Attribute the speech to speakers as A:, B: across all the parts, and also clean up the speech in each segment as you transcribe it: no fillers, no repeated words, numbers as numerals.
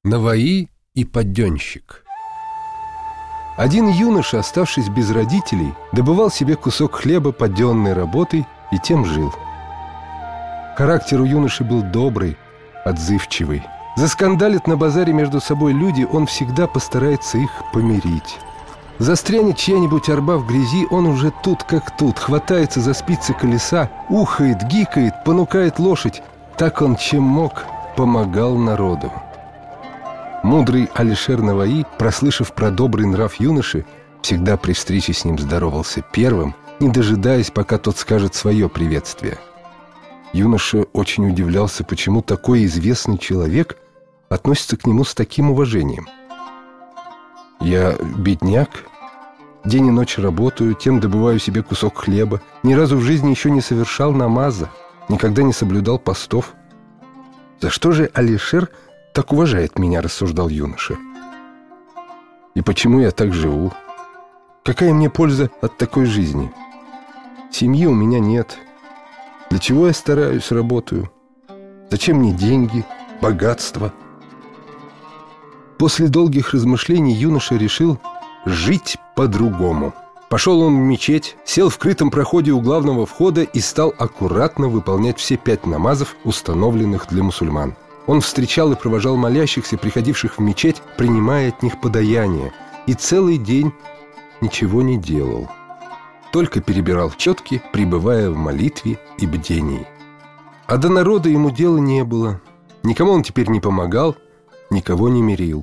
A: Наваи и подденщик. Один юноша, оставшись без родителей, добывал себе кусок хлеба подденной работой и тем жил. Характер у юноши был добрый, отзывчивый. Заскандалят на базаре между собой люди, он всегда постарается их помирить. Застрянет чья-нибудь арба в грязи, он уже тут как тут, хватается за спицы колеса, ухает, гикает, понукает лошадь. Так он, чем мог, помогал народу. Мудрый Алишер Наваи, прослышав про добрый нрав юноши, всегда при встрече с ним здоровался первым, не дожидаясь, пока тот скажет свое приветствие. Юноша очень удивлялся, почему такой известный человек относится к нему с таким уважением. «Я бедняк, день и ночь работаю, тем добываю себе кусок хлеба, ни разу в жизни еще не совершал намаза, никогда не соблюдал постов. За что же Алишер так уважает меня?» — рассуждал юноша. «И почему я так живу? Какая мне польза от такой жизни? Семьи у меня нет. Для чего я стараюсь, работаю? Зачем мне деньги, богатство?» После долгих размышлений юноша решил жить по-другому. Пошел он в мечеть, сел в крытом проходе у главного входа и стал аккуратно выполнять все 5 намазов, установленных для мусульман. Он встречал и провожал молящихся, приходивших в мечеть, принимая от них подаяние, и целый день ничего не делал. Только перебирал четки, пребывая в молитве и бдении. А до народа ему дела не было. Никому он теперь не помогал, никого не мирил.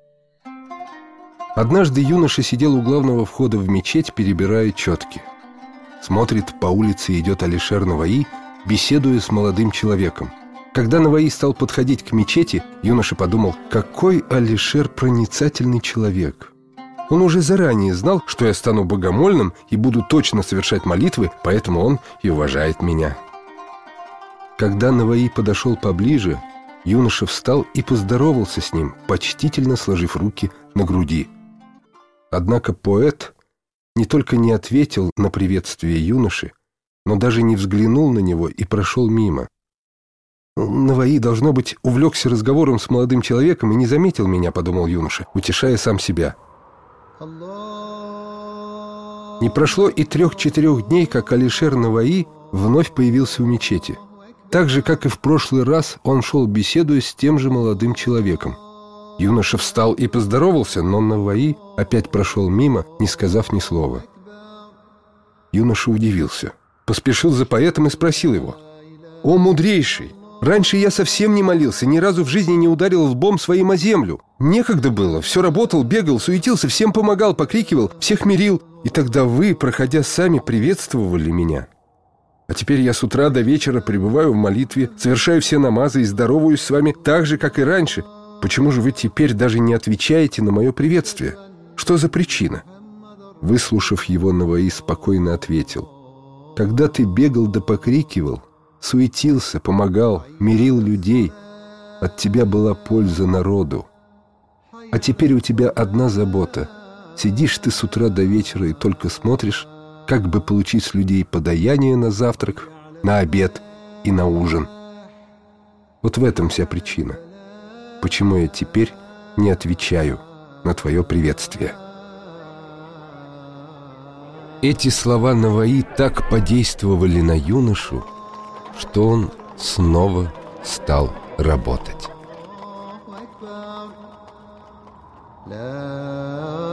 A: Однажды юноша сидел у главного входа в мечеть, перебирая четки. Смотрит, по улице идет Алишер Наваи, беседуя с молодым человеком. Когда Наваи стал подходить к мечети, юноша подумал, какой Алишер проницательный человек. Он уже заранее знал, что я стану богомольным и буду точно совершать молитвы, поэтому он и уважает меня. Когда Наваи подошел поближе, юноша встал и поздоровался с ним, почтительно сложив руки на груди. Однако поэт не только не ответил на приветствие юноши, но даже не взглянул на него и прошел мимо. «Наваи, должно быть, увлекся разговором с молодым человеком и не заметил меня», — подумал юноша, утешая сам себя. Не прошло и 3-4 дней, как Алишер Наваи вновь появился в мечети. Так же, как и в прошлый раз, он шел, беседуя с тем же молодым человеком. Юноша встал и поздоровался, но Наваи опять прошел мимо, не сказав ни слова. Юноша удивился, поспешил за поэтом и спросил его: «О, мудрейший! Раньше я совсем не молился, ни разу в жизни не ударил лбом своим о землю. Некогда было, все работал, бегал, суетился, всем помогал, покрикивал, всех мирил. И тогда вы, проходя сами, приветствовали меня. А теперь я с утра до вечера пребываю в молитве, совершаю все намазы и здороваюсь с вами так же, как и раньше. Почему же вы теперь даже не отвечаете на мое приветствие? Что за причина?» Выслушав его, Наваи спокойно ответил: «Когда ты бегал да покрикивал, суетился, помогал, мирил людей, от тебя была польза народу. А теперь у тебя одна забота. Сидишь ты с утра до вечера и только смотришь, как бы получить с людей подаяние на завтрак, на обед и на ужин. Вот в этом вся причина, почему я теперь не отвечаю на твое приветствие». Эти слова Наваи так подействовали на юношу, что он снова стал работать.